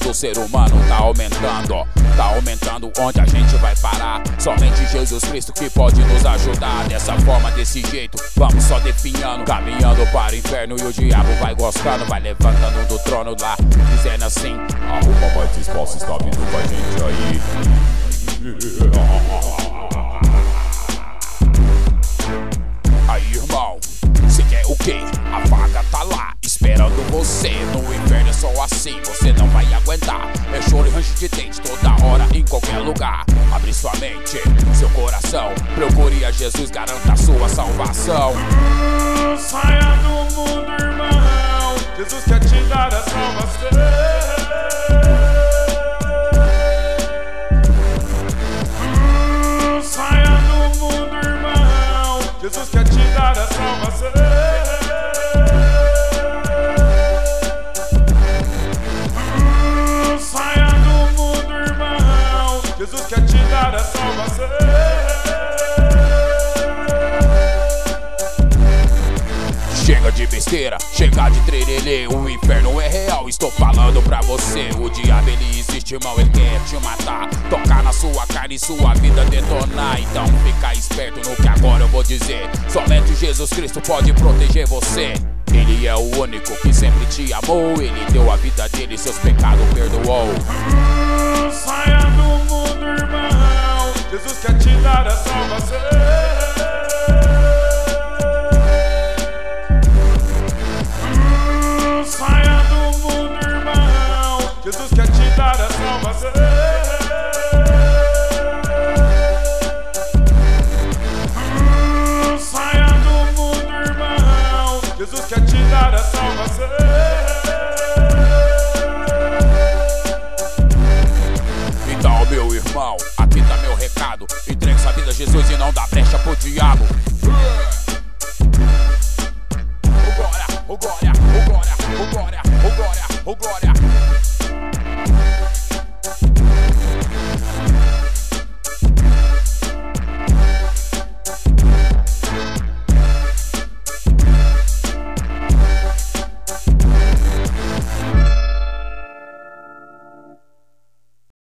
do ser humano tá aumentando. Tá aumentando, onde a gente vai parar? Somente Jesus Cristo que pode nos ajudar. Dessa forma, desse jeito, vamos só definhando, caminhando para o inferno e o diabo vai gostando. Vai levantando do trono lá, dizendo assim: arruma mais espaço, está vindo com a gente aí. Aí, irmão, cê quer o quê? A vaga tá lá, esperando você. No inferno é só assim, você não vai aguentar. É choro e range de dente toda hora, em qualquer lugar. Abre sua mente, seu coração, procure a Jesus, garanta a sua salvação. Saia do mundo, irmão, Jesus quer te dar a salvação. Saia do mundo, irmão, Jesus quer te dar a salvação. Saia do mundo, irmão, Jesus quer te dar a salvação. Chega de besteira, chega de trelelê. O inferno é real, estou falando pra você. O diabo ele existe, irmão, ele quer te matar, tocar na sua carne e sua vida detonar. Então fica esperto no que agora eu vou dizer. Somente Jesus Cristo pode proteger você. Ele é o único que sempre te amou. Ele deu a vida dele, seus pecados perdoou. Saia do mundo, irmão, Jesus quer te dar a salvação. Saia do mundo, irmão, Jesus quer te dar a salvação. Saia do mundo, irmão, Jesus quer te dar a salvação. Então, meu irmão, aqui tá meu recado. Entregue sua vida a Jesus e não dá brecha pro diabo.